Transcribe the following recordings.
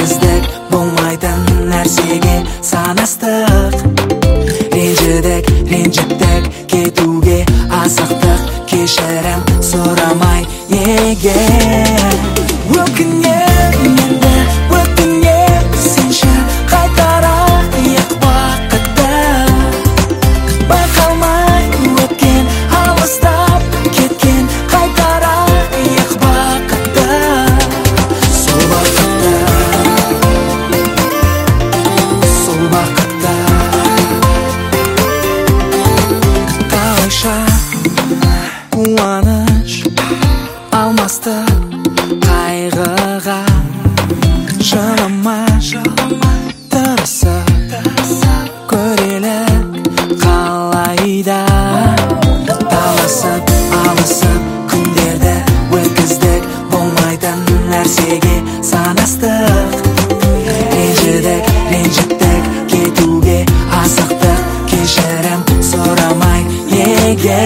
өткіздік болмайтын нәрсеге санастық. Ренжіттік кетуге асықтық, кешірім сұрамай неге? Өкінем енді, өтінем сенші қайтарайық бақытты. Байқалмай өткен, алыстап кеткен, қайтарайық бақытты. Сол бақытты, сол бақытты. Қалайша қуаныш алмасты қайғыға, жылама тырысып көрелік қалайда. Таласып алысып күндерді өткіздік болмайтын нәрсеге санастық. Ренжіттік кетуге асықтық, кешірім сұрамай неге?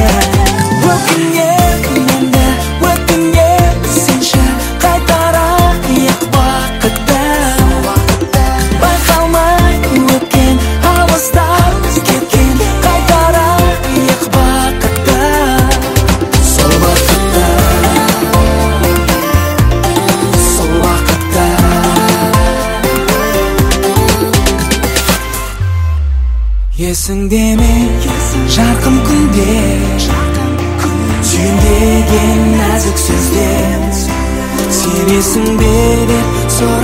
Өкінем енді, өтінем сенші қайтарайық бақытты. Байқалмай өткен, алыстап кеткен, қайтарайық бақытты. Сол бақытты, сол бақытты. Есіңде ме жарқын күндер, сүйем деген нәзік сөздер, сенесің бе деп